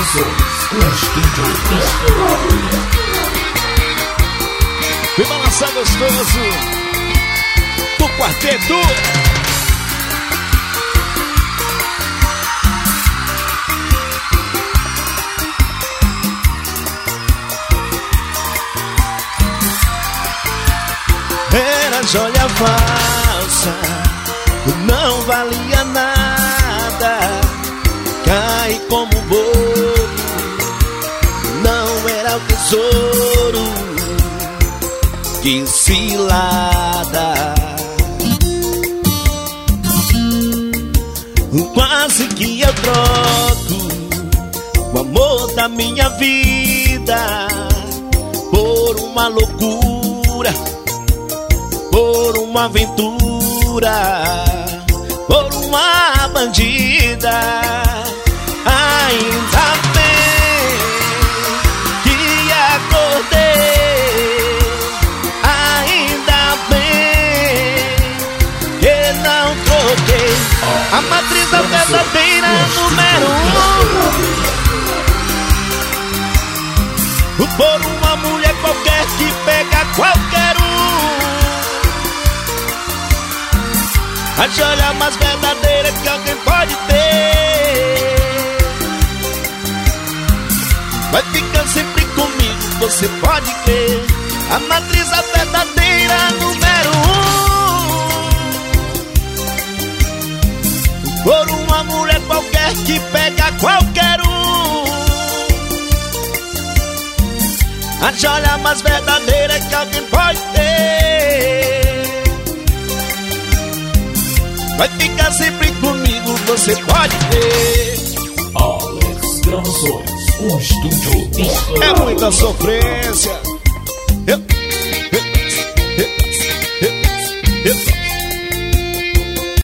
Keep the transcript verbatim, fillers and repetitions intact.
Gravações, um estúdio. Vem balançar gostoso do quarteto. Era joia falsa, não valia nada. Cai como bolo, não era o tesouro. Que cilada. Quase que eu troco o amor da minha vida por uma loucura, por uma aventura, por uma bandida. Ainda bem que acordei, ainda bem que não troquei a matriz da verdadeira número um por uma mulher qualquer que pega qualquer um. A joia mais verdadeira que alguém pode ter vai ficar sempre comigo, você pode crer. A matriz a verdadeira número um por uma mulher qualquer que pega qualquer um. A joia mais verdadeira que alguém pode ter vai ficar sempre comigo, você pode ter. Alex Gravações, um estúdio. É muita sofrência. Eu, eu, eu, eu, eu.